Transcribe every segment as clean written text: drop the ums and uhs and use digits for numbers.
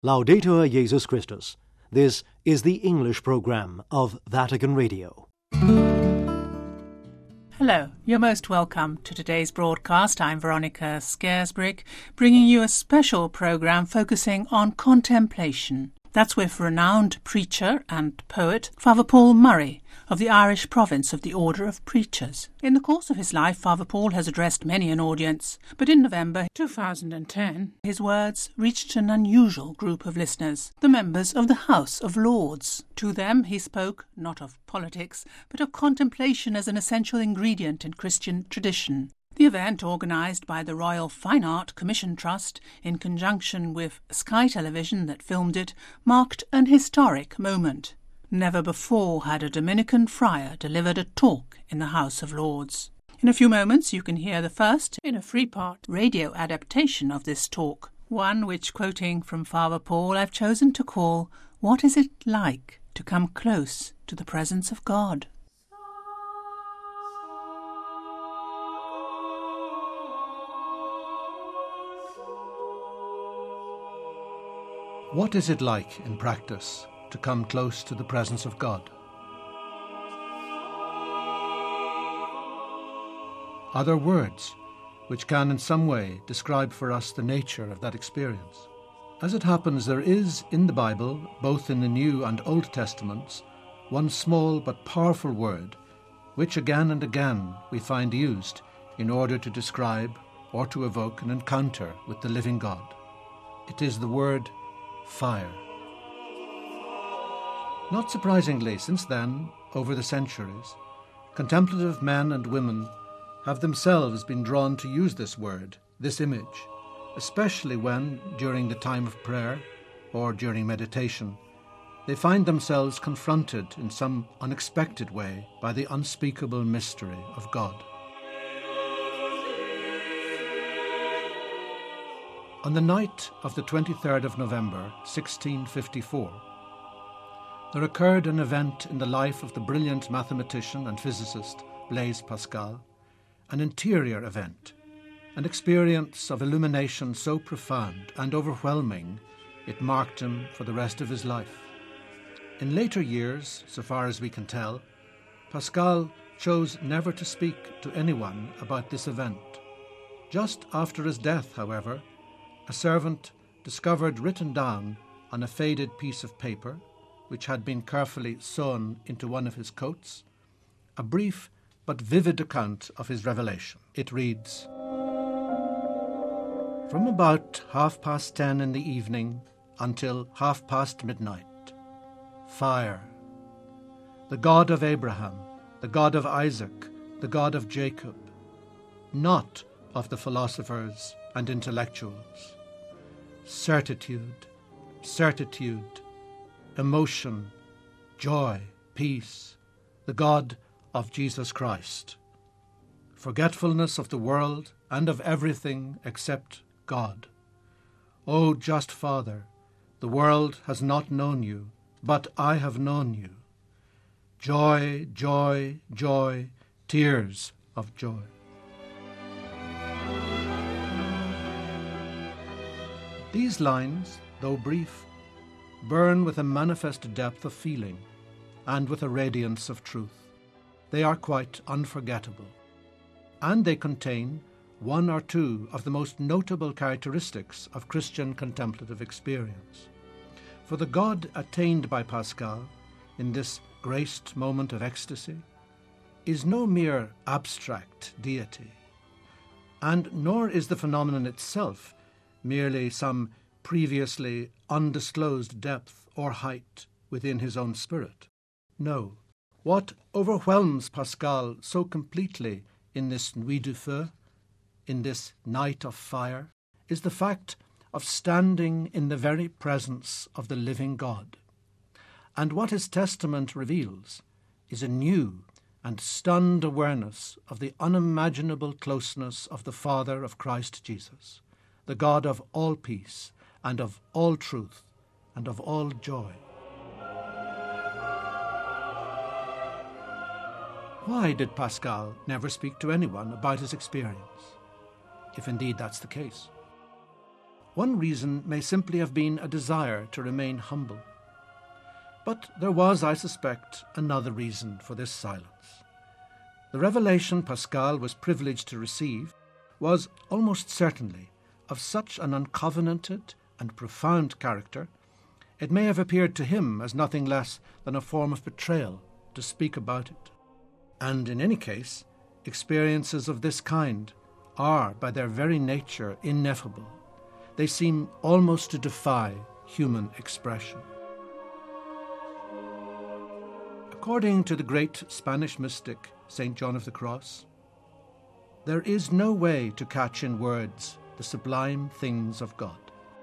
Laudetur Jesus Christus. This is the English program of Vatican Radio. Hello, you're most welcome to today's broadcast. I'm Veronica Scaresbrick, bringing you a special program focusing on contemplation. That's with renowned preacher and poet Father Paul Murray of the Irish province of the Order of Preachers. In the course of his life, Father Paul has addressed many an audience, but in November 2010, his words reached an unusual group of listeners, the members of the House of Lords. To them he spoke not of politics, but of contemplation as an essential ingredient in Christian tradition. The event, organised by the Royal Fine Art Commission Trust in conjunction with Sky Television that filmed it, marked an historic moment. Never before had a Dominican friar delivered a talk in the House of Lords. In a few moments you can hear the first in a three-part radio adaptation of this talk, one which, quoting from Father Paul, I've chosen to call "What is it like to come close to the presence of God?" What is it like in practice to come close to the presence of God? Are there words which can in some way describe for us the nature of that experience? As it happens, there is in the Bible, both in the New and Old Testaments, one small but powerful word which again and again we find used in order to describe or to evoke an encounter with the living God. It is the word fire. Not surprisingly, since then, over the centuries, contemplative men and women have themselves been drawn to use this word, this image, especially when, during the time of prayer or during meditation, they find themselves confronted in some unexpected way by the unspeakable mystery of God. On the night of the 23rd of November, 1654, there occurred an event in the life of the brilliant mathematician and physicist Blaise Pascal, an interior event, an experience of illumination so profound and overwhelming it marked him for the rest of his life. In later years, so far as we can tell, Pascal chose never to speak to anyone about this event. Just after his death, however, a servant discovered written down on a faded piece of paper, which had been carefully sewn into one of his coats, a brief but vivid account of his revelation. It reads, "From about 10:30 in the evening until past midnight, fire, the God of Abraham, the God of Isaac, the God of Jacob, not of the philosophers and intellectuals. Certitude, certitude, emotion, joy, peace, the God of Jesus Christ. Forgetfulness of the world and of everything except God. O just Father, the world has not known you, but I have known you. Joy, joy, joy, tears of joy." These lines, though brief, burn with a manifest depth of feeling and with a radiance of truth. They are quite unforgettable, and they contain one or two of the most notable characteristics of Christian contemplative experience. For the God attained by Pascal in this graced moment of ecstasy is no mere abstract deity, and nor is the phenomenon itself merely some previously undisclosed depth or height within his own spirit. No, what overwhelms Pascal so completely in this Nuit du Feu, in this night of fire, is the fact of standing in the very presence of the living God. And what his testament reveals is a new and stunned awareness of the unimaginable closeness of the Father of Christ Jesus, the God of all peace and of all truth and of all joy. Why did Pascal never speak to anyone about his experience, if indeed that's the case? One reason may simply have been a desire to remain humble. But there was, I suspect, another reason for this silence. The revelation Pascal was privileged to receive was almost certainly of such an uncovenanted and profound character, it may have appeared to him as nothing less than a form of betrayal to speak about it. And in any case, experiences of this kind are, by their very nature, ineffable. They seem almost to defy human expression. According to the great Spanish mystic St. John of the Cross, there is no way to catch in words the sublime things of God.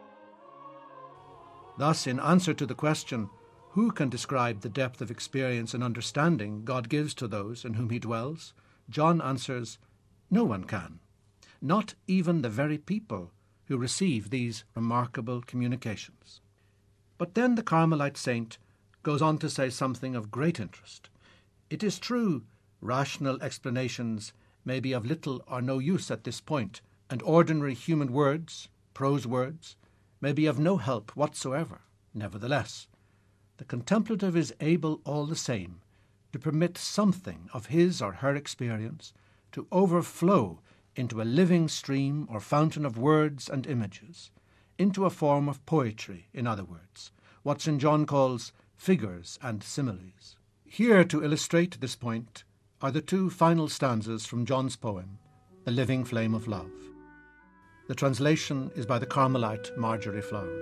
Thus, in answer to the question, who can describe the depth of experience and understanding God gives to those in whom he dwells, John answers, no one can, not even the very people who receive these remarkable communications. But then the Carmelite saint goes on to say something of great interest. It is true, rational explanations may be of little or no use at this point, and ordinary human words, prose words, may be of no help whatsoever. Nevertheless, the contemplative is able all the same to permit something of his or her experience to overflow into a living stream or fountain of words and images, into a form of poetry, in other words, what St. John calls figures and similes. Here, to illustrate this point, are the two final stanzas from John's poem, The Living Flame of Love. The translation is by the Carmelite Marjorie Flower.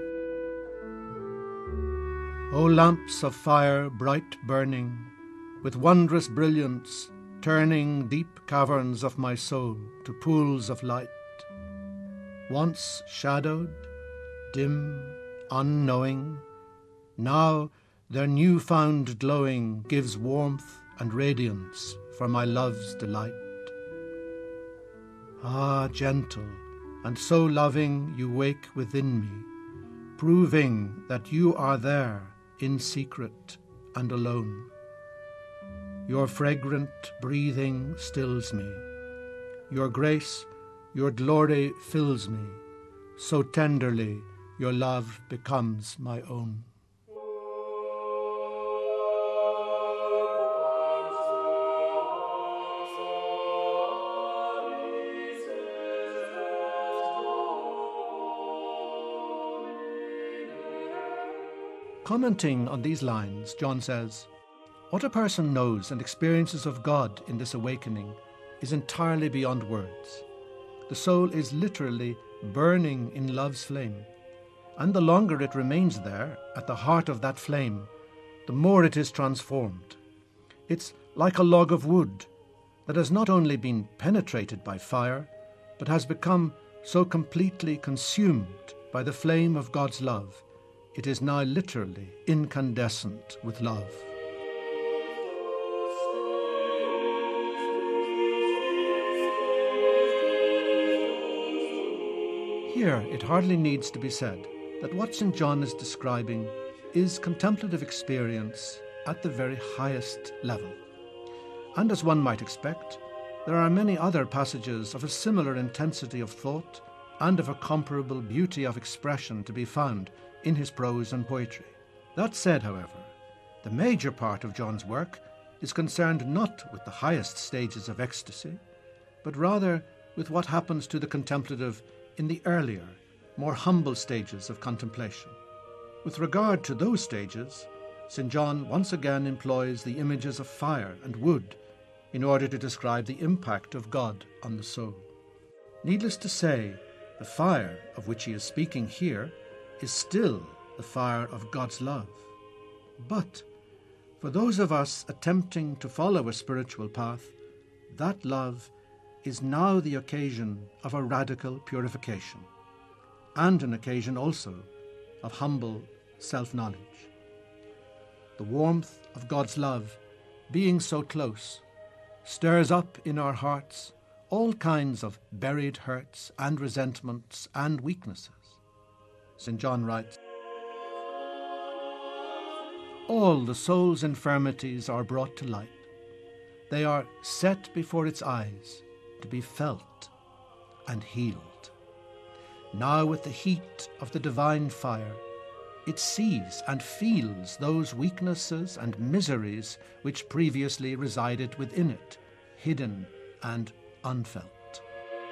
O lamps of fire bright burning, with wondrous brilliance, turning deep caverns of my soul to pools of light, once shadowed, dim, unknowing, now their new-found glowing gives warmth and radiance for my love's delight. Ah, gentle and so loving you wake within me, proving that you are there in secret and alone. Your fragrant breathing stills me. Your grace, your glory fills me. So tenderly your love becomes my own. Commenting on these lines, John says, what a person knows and experiences of God in this awakening is entirely beyond words. The soul is literally burning in love's flame, and the longer it remains there, at the heart of that flame, the more it is transformed. It's like a log of wood that has not only been penetrated by fire, but has become so completely consumed by the flame of God's love, it is now literally incandescent with love. Here, it hardly needs to be said that what St. John is describing is contemplative experience at the very highest level. And as one might expect, there are many other passages of a similar intensity of thought and of a comparable beauty of expression to be found in his prose and poetry. That said, however, the major part of John's work is concerned not with the highest stages of ecstasy, but rather with what happens to the contemplative in the earlier, more humble stages of contemplation. With regard to those stages, St. John once again employs the images of fire and wood in order to describe the impact of God on the soul. Needless to say, the fire of which he is speaking here is still the fire of God's love. But for those of us attempting to follow a spiritual path, that love is now the occasion of a radical purification, and an occasion also of humble self-knowledge. The warmth of God's love, being so close, stirs up in our hearts all kinds of buried hurts and resentments and weaknesses. St. John writes, all the soul's infirmities are brought to light. They are set before its eyes to be felt and healed. now with the heat of the divine fire, it sees and feels those weaknesses and miseries which previously resided within it, hidden and unfelt.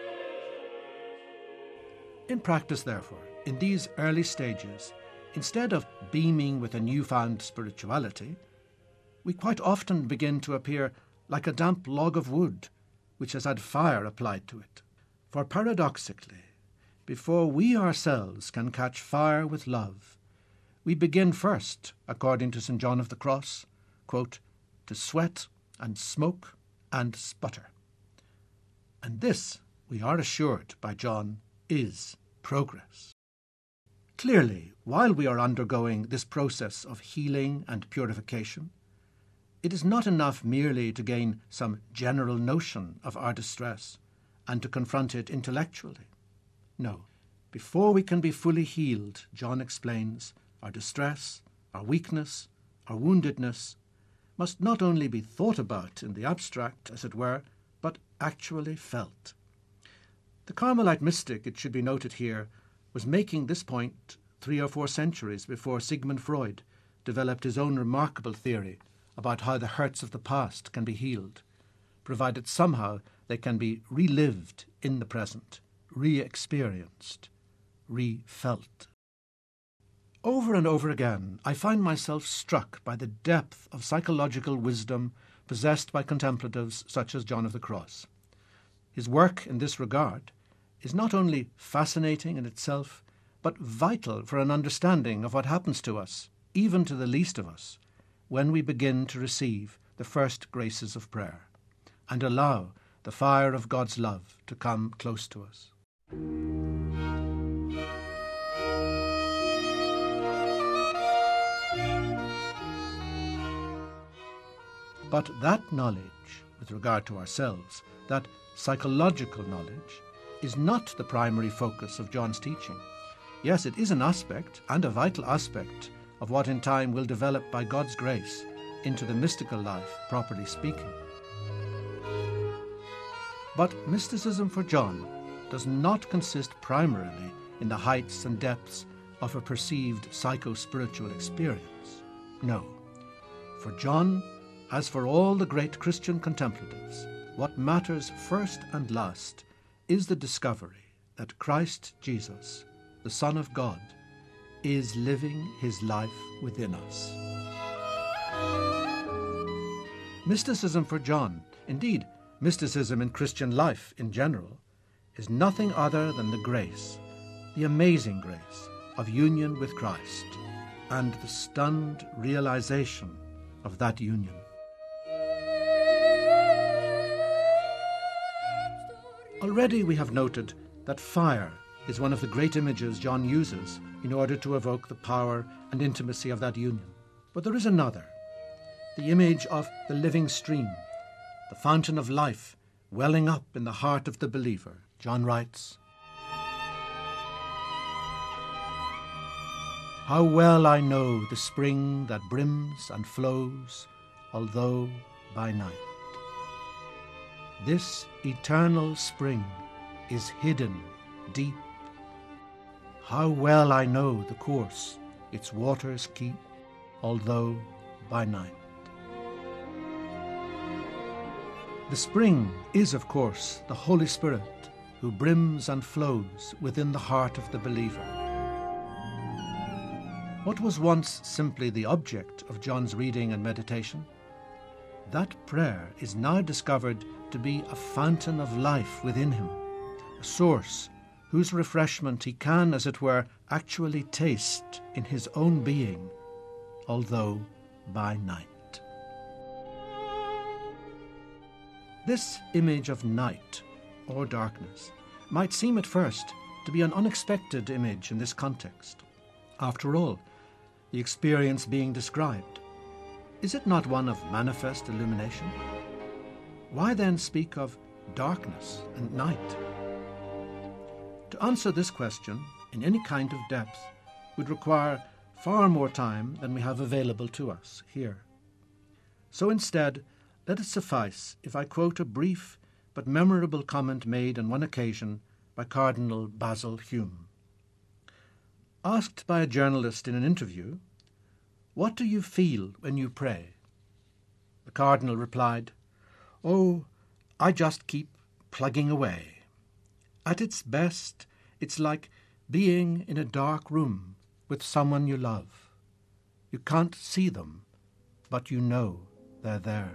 In practice, therefore, in these early stages, instead of beaming with a newfound spirituality, we quite often begin to appear like a damp log of wood which has had fire applied to it. For paradoxically, before we ourselves can catch fire with love, we begin first, according to St. John of the Cross, quote, to sweat and smoke and sputter. And this, we are assured by John, is progress. Clearly, while we are undergoing this process of healing and purification, it is not enough merely to gain some general notion of our distress and to confront it intellectually. No, before we can be fully healed, John explains, our distress, our weakness, our woundedness must not only be thought about in the abstract, as it were, but actually felt. The Carmelite mystic, it should be noted here, was making this point 3 or 4 centuries before Sigmund Freud developed his own remarkable theory about how the hurts of the past can be healed, provided somehow they can be relived in the present, re-experienced, re-felt. Over and over again, I find myself struck by the depth of psychological wisdom possessed by contemplatives such as John of the Cross. His work in this regard is not only fascinating in itself, but vital for an understanding of what happens to us, even to the least of us, when we begin to receive the first graces of prayer and allow the fire of God's love to come close to us. But that knowledge, with regard to ourselves, that psychological knowledge, is not the primary focus of John's teaching. Yes, it is an aspect, and a vital aspect, of what in time will develop by God's grace into the mystical life, properly speaking. But mysticism for John does not consist primarily in the heights and depths of a perceived psycho-spiritual experience. No. For John, as for all the great Christian contemplatives, what matters first and last is the discovery that Christ Jesus, the Son of God, is living his life within us. Mysticism for John, indeed, mysticism in Christian life in general, is nothing other than the grace, the amazing grace of union with Christ, and the stunned realization of that union. Already we have noted that fire is one of the great images John uses in order to evoke the power and intimacy of that union. But there is another, the image of the living stream, the fountain of life welling up in the heart of the believer. John writes, "How well I know the spring that brims and flows, although by night. This eternal spring is hidden deep. How well I know the course its waters keep, although by night." The spring is, of course, the Holy Spirit, who brims and flows within the heart of the believer. What was once simply the object of John's reading and meditation, that prayer is now discovered to be a fountain of life within him, a source whose refreshment he can, as it were, actually taste in his own being, although by night. This image of night, or darkness, might seem at first to be an unexpected image in this context. After all, the experience being described, is it not one of manifest illumination? Why then speak of darkness and night? To answer this question in any kind of depth would require far more time than we have available to us here. So instead, let it suffice if I quote a brief but memorable comment made on one occasion by Cardinal Basil Hume. Asked by a journalist in an interview, "What do you feel when you pray?" The Cardinal replied, "Oh, I just keep plugging away. At its best, it's like being in a dark room with someone you love. You can't see them, but you know they're there."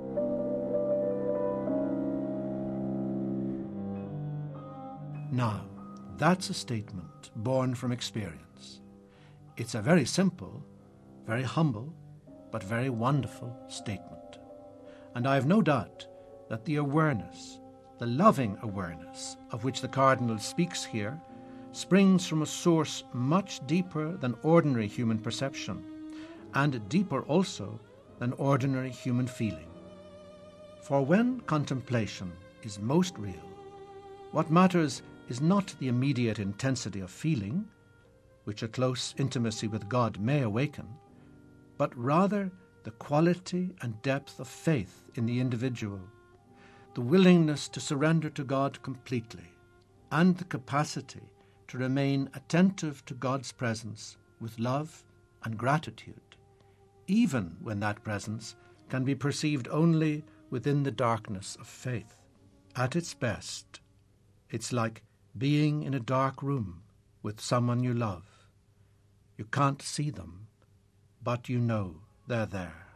Now, that's a statement born from experience. It's a very simple, very humble, but very wonderful statement. And I have no doubt that the awareness, the loving awareness of which the Cardinal speaks here, springs from a source much deeper than ordinary human perception, and deeper also than ordinary human feeling. For when contemplation is most real, what matters is not the immediate intensity of feeling, which a close intimacy with God may awaken, but rather the quality and depth of faith in the individual, the willingness to surrender to God completely, and the capacity to remain attentive to God's presence with love and gratitude, even when that presence can be perceived only within the darkness of faith. At its best, it's like being in a dark room with someone you love. You can't see them, but you know they're there.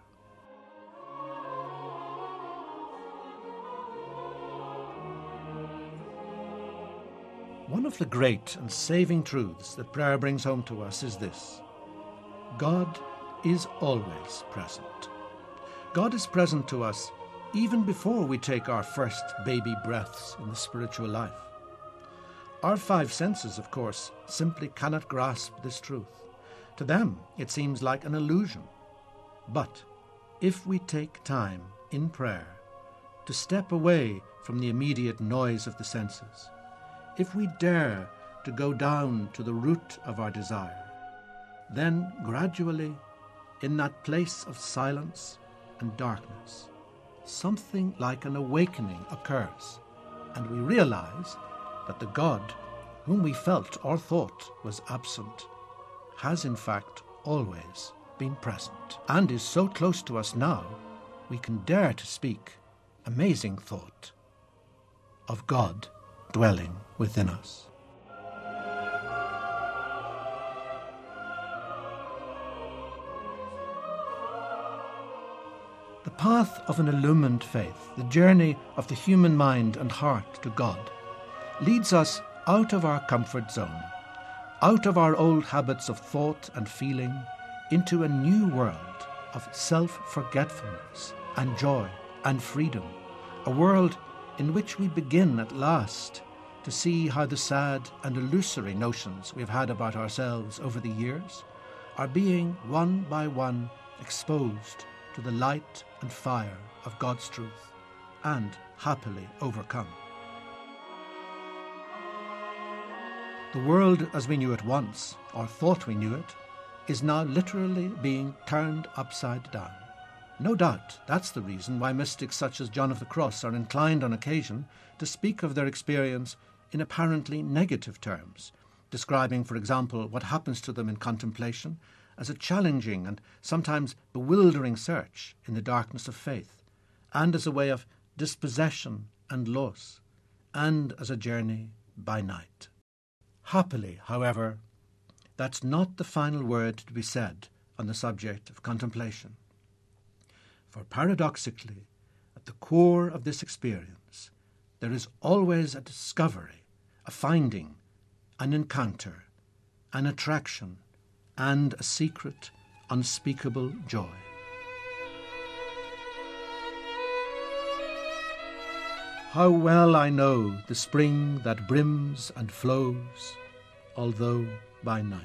One of the great and saving truths that prayer brings home to us is this: God is always present. God is present to us even before we take our first baby breaths in the spiritual life. Our five senses, of course, simply cannot grasp this truth. To them, it seems like an illusion. But if we take time in prayer to step away from the immediate noise of the senses, if we dare to go down to the root of our desire, then gradually, in that place of silence and darkness, something like an awakening occurs, and we realize that the God whom we felt or thought was absent has in fact always been present, and is so close to us now we can dare to speak, amazing thought, of God dwelling within us. The path of an illumined faith, the journey of the human mind and heart to God, leads us out of our comfort zone, out of our old habits of thought and feeling, into a new world of self-forgetfulness and joy and freedom, a world in which we begin at last to see how the sad and illusory notions we've had about ourselves over the years are being one by one exposed to the light and fire of God's truth and happily overcome. The world as we knew it once, or thought we knew it, is now literally being turned upside down. No doubt that's the reason why mystics such as John of the Cross are inclined on occasion to speak of their experience in apparently negative terms, describing, for example, what happens to them in contemplation as a challenging and sometimes bewildering search in the darkness of faith, and as a way of dispossession and loss, and as a journey by night. Happily, however, that's not the final word to be said on the subject of contemplation. For paradoxically, at the core of this experience, there is always a discovery, a finding, an encounter, an attraction, and a secret, unspeakable joy. How well I know the spring that brims and flows, although by night.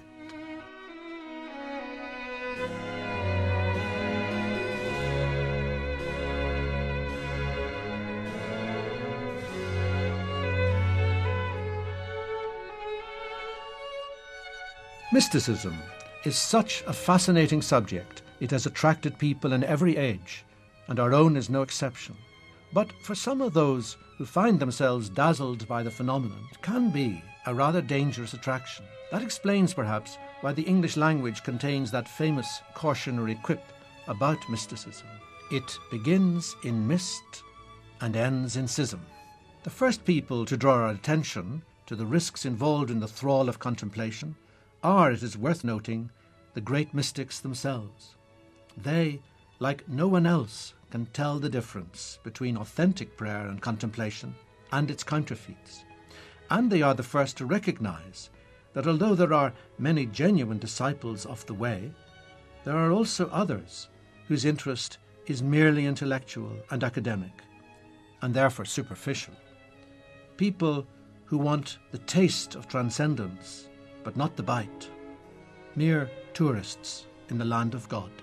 Mysticism is such a fascinating subject. It has attracted people in every age, and our own is no exception. But for some of those who find themselves dazzled by the phenomenon, it can be a rather dangerous attraction. That explains, perhaps, why the English language contains that famous cautionary quip about mysticism. It begins in mist and ends in schism. The first people to draw our attention to the risks involved in the thrall of contemplation are, it is worth noting, the great mystics themselves. They, like no one else, can tell the difference between authentic prayer and contemplation and its counterfeits. And they are the first to recognize that although there are many genuine disciples of the way, there are also others whose interest is merely intellectual and academic, and therefore superficial. People who want the taste of transcendence, but not the bite. Mere tourists in the land of God.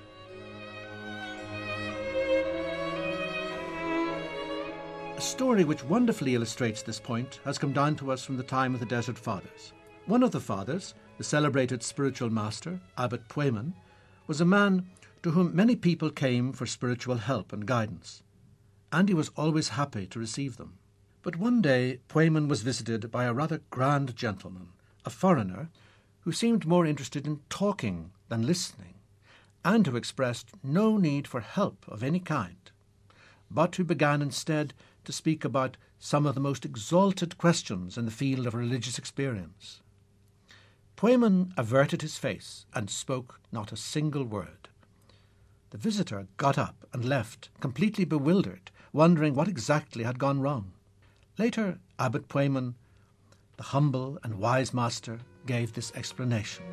A story which wonderfully illustrates this point has come down to us from the time of the Desert Fathers. One of the fathers, the celebrated spiritual master, Abbot Pueyman, was a man to whom many people came for spiritual help and guidance, and he was always happy to receive them. But one day Pueyman was visited by a rather grand gentleman, a foreigner, who seemed more interested in talking than listening, and who expressed no need for help of any kind, but who began instead to speak about some of the most exalted questions in the field of religious experience. Pueyman averted his face and spoke not a single word. The visitor got up and left, completely bewildered, wondering what exactly had gone wrong. Later, Abbot Pueyman, the humble and wise master, gave this explanation.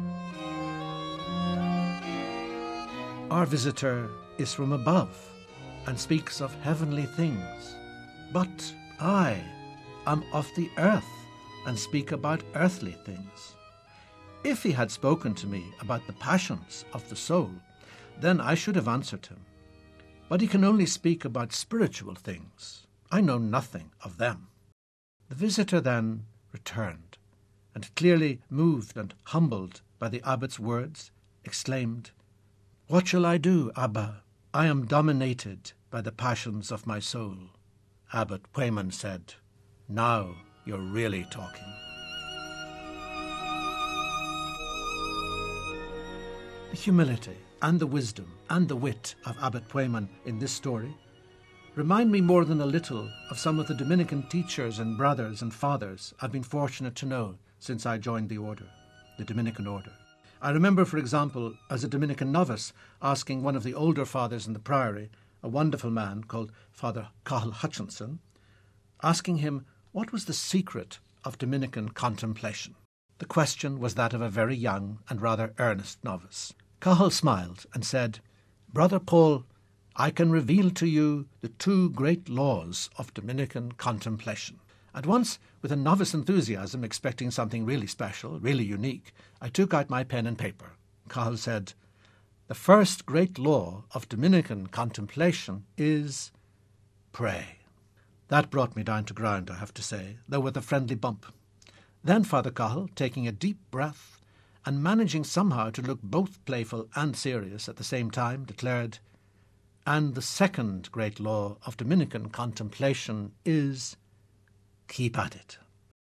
Our visitor is from above and speaks of heavenly things, but I am of the earth and speak about earthly things. If he had spoken to me about the passions of the soul, then I should have answered him. But he can only speak about spiritual things. I know nothing of them. The visitor then returned, and clearly moved and humbled by the abbot's words, exclaimed, "What shall I do, Abba? I am dominated by the passions of my soul." Abbot Pueyman said, "Now you're really talking." The humility and the wisdom and the wit of Abbot Pueyman in this story remind me more than a little of some of the Dominican teachers and brothers and fathers I've been fortunate to know since I joined the order, the Dominican order. I remember, for example, as a Dominican novice, asking one of the older fathers in the priory, a wonderful man called Father Cahill Hutchinson, asking him what was the secret of Dominican contemplation. The question was that of a very young and rather earnest novice. Cahill smiled and said, "Brother Paul, I can reveal to you the two great laws of Dominican contemplation." At once, with a novice enthusiasm, expecting something really special, really unique, I took out my pen and paper. Cahill said, "The first great law of Dominican contemplation is pray." That brought me down to ground, I have to say, though with a friendly bump. Then Father Cahill, taking a deep breath and managing somehow to look both playful and serious at the same time, declared, "And the second great law of Dominican contemplation is keep at it."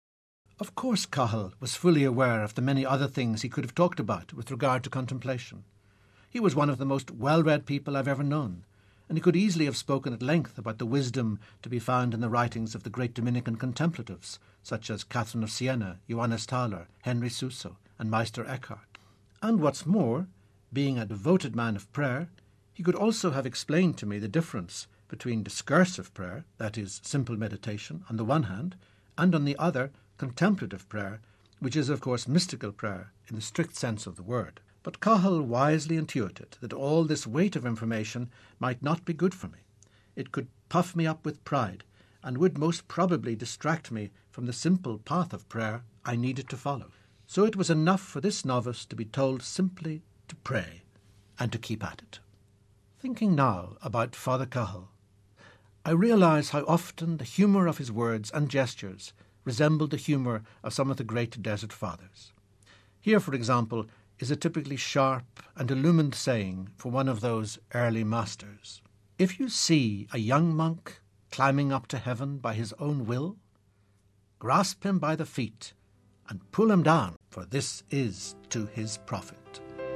Of course Cahill was fully aware of the many other things he could have talked about with regard to contemplation. He was one of the most well-read people I've ever known, and he could easily have spoken at length about the wisdom to be found in the writings of the great Dominican contemplatives, such as Catherine of Siena, Johannes Tauler, Henry Suso, and Meister Eckhart. And what's more, being a devoted man of prayer, he could also have explained to me the difference between discursive prayer, that is, simple meditation, on the one hand, and on the other, contemplative prayer, which is, of course, mystical prayer in the strict sense of the word. But Cahill wisely intuited that all this weight of information might not be good for me. It could puff me up with pride, and would most probably distract me from the simple path of prayer I needed to follow. So it was enough for this novice to be told simply to pray and to keep at it. Thinking now about Father Cahill, I realise how often the humour of his words and gestures resembled the humour of some of the great Desert Fathers. Here, for example, is a typically sharp and illumined saying for one of those early masters. "If you see a young monk climbing up to heaven by his own will, grasp him by the feet and pull him down, for this is to his profit.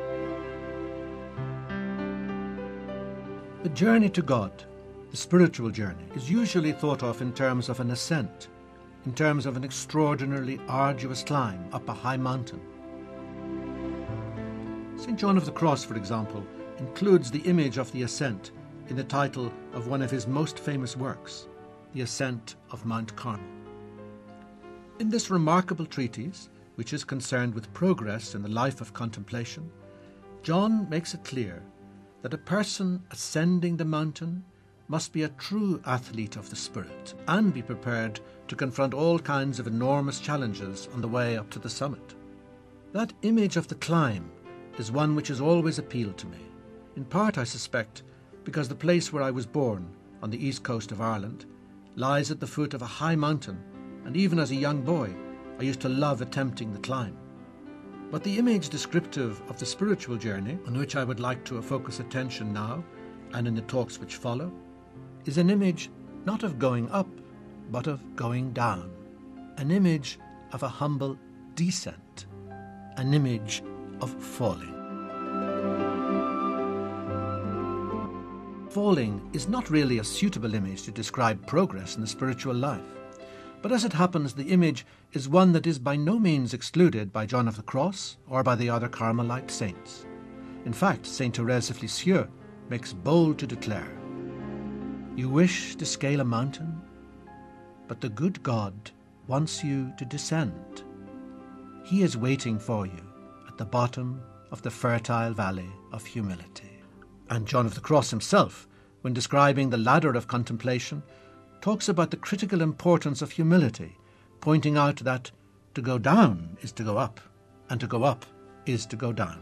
The journey to God, the spiritual journey, is usually thought of in terms of an ascent, in terms of an extraordinarily arduous climb up a high mountain. St. John of the Cross, for example, includes the image of the ascent in the title of one of his most famous works, The Ascent of Mount Carmel. In this remarkable treatise, which is concerned with progress in the life of contemplation, John makes it clear that a person ascending the mountain must be a true athlete of the spirit and be prepared to confront all kinds of enormous challenges on the way up to the summit. That image of the climb is one which has always appealed to me, in part, I suspect, because the place where I was born, on the east coast of Ireland, lies at the foot of a high mountain, and even as a young boy, I used to love attempting the climb. But the image descriptive of the spiritual journey, on which I would like to focus attention now, and in the talks which follow, is an image not of going up, but of going down, an image of a humble descent, an image of falling. Falling is not really a suitable image to describe progress in the spiritual life, but as it happens, the image is one that is by no means excluded by John of the Cross or by the other Carmelite saints. In fact, Saint Thérèse of Lisieux makes bold to declare, "You wish to scale a mountain, but the good God wants you to descend. He is waiting for you at the bottom of the fertile valley of humility." And John of the Cross himself, when describing the ladder of contemplation, talks about the critical importance of humility, pointing out that to go down is to go up, and to go up is to go down.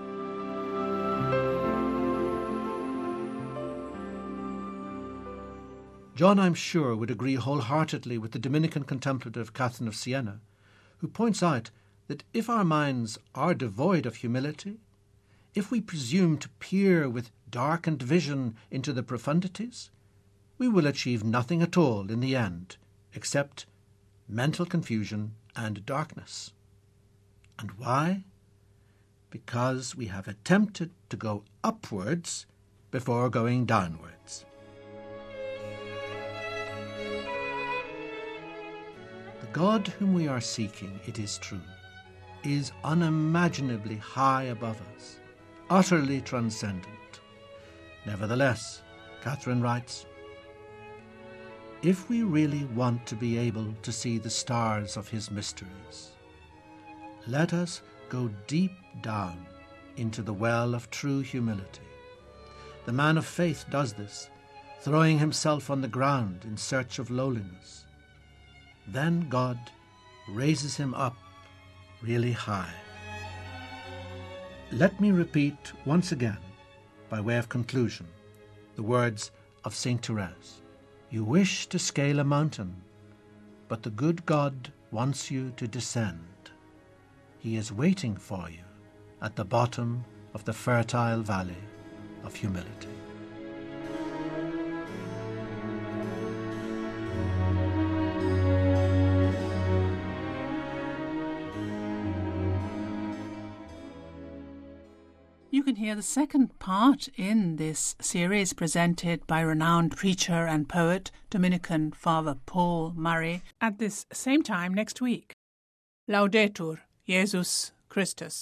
John, I'm sure, would agree wholeheartedly with the Dominican contemplative Catherine of Siena, who points out that if our minds are devoid of humility, if we presume to peer with darkened vision into the profundities, we will achieve nothing at all in the end, except mental confusion and darkness. And why? Because we have attempted to go upwards before going downwards. The God whom we are seeking, it is true, is unimaginably high above us, utterly transcendent. Nevertheless, Catherine writes, if we really want to be able to see the stars of his mysteries, let us go deep down into the well of true humility. The man of faith does this, throwing himself on the ground in search of lowliness. Then God raises him up really high. Let me repeat once again, by way of conclusion, the words of Saint Thérèse. You wish to scale a mountain, but the good God wants you to descend. He is waiting for you at the bottom of the fertile valley of humility. You can hear the second part in this series presented by renowned preacher and poet, Dominican Father Paul Murray, at this same time next week. Laudetur Jesus Christus.